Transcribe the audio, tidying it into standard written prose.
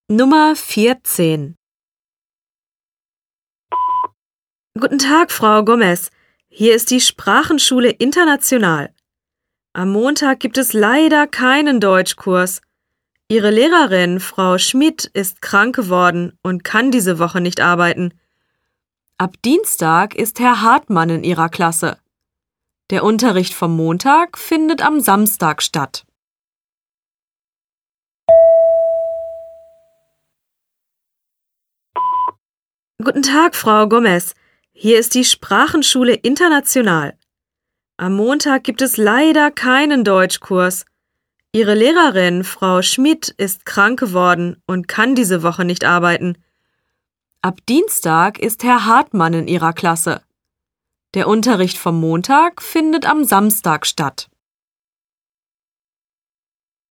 Nummer 14. Guten Tag, Frau Gomez. Hier ist die Sprachenschule International. Am Montag gibt es leider keinen Deutschkurs. Ihre Lehrerin, Frau Schmidt, ist krank geworden und kann diese Woche nicht arbeiten. Ab Dienstag ist Herr Hartmann in Ihrer Klasse. Der Unterricht vom Montag findet am Samstag statt. Guten Tag, Frau Gomez. Hier ist die Sprachenschule International. Am Montag gibt es leider keinen Deutschkurs. Ihre Lehrerin, Frau Schmidt, ist krank geworden und kann diese Woche nicht arbeiten. Ab Dienstag ist Herr Hartmann in Ihrer Klasse. Der Unterricht vom Montag findet am Samstag statt.